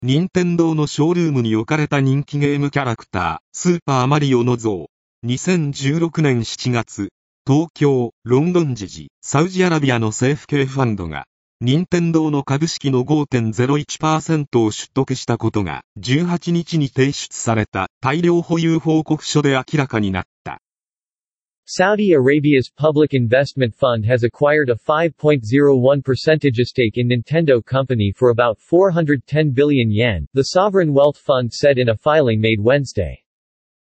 任天堂のショールームに置かれた人気ゲームキャラクター、スーパーマリオの像。2016年7月、東京、ロンドン時事、サウジアラビアの政府系ファンドが、任天堂の株式の 5.01% を取得したことが、18日に提出された大量保有報告書で明らかになった。 Saudi Arabia's Public Investment Fund has acquired a 5.01% stake in Nintendo Company for about 410 billion yen, the sovereign wealth fund said in a filing made Wednesday.